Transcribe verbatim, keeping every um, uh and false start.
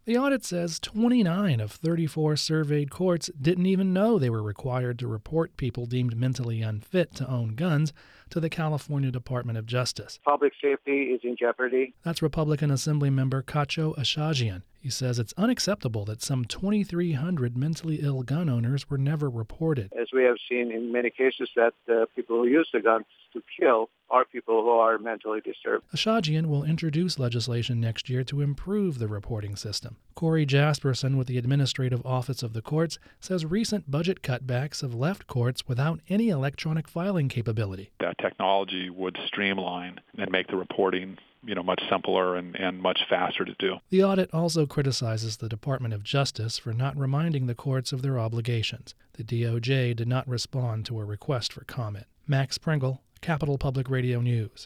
The audit says twenty-nine of thirty-four surveyed courts didn't even know they were required to report people deemed mentally unfit to own guns to the California Department of Justice. Public safety is in jeopardy. That's Republican Assemblymember Cacho Ashajian. He says it's unacceptable that some twenty-three hundred mentally ill gun owners were never reported. As we have seen in many cases, that uh, people who use the guns to kill are people who are mentally disturbed. Ashajian will introduce legislation next year to improve the reporting system. Corey Jasperson with the Administrative Office of the Courts says recent budget cutbacks have left courts without any electronic filing capability. That technology would streamline and make the reporting you know, much simpler and, and much faster to do. The audit also criticizes the Department of Justice for not reminding the courts of their obligations. The D O J did not respond to a request for comment. Max Pringle, Capital Public Radio News.